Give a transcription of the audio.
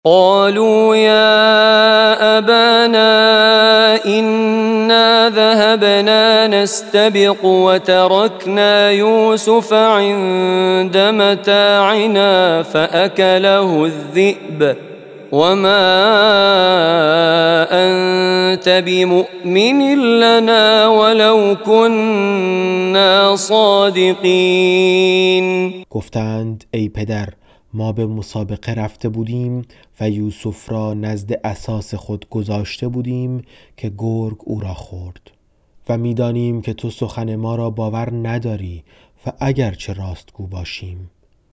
قالوا يا أبانا إنا ذهبنا نستبق وتركنا يوسف عند متاعنا فأكله الذئب وما أنت بمؤمن لنا ولو كنا صادقين. گفتند ای پدر، ما به مسابقه رفته بودیم و یوسف را نزد اساس خود گذاشته بودیم که گرگ او را خورد و می‌دانیم که تو سخن ما را باور نداری و اگرچه راستگو باشیم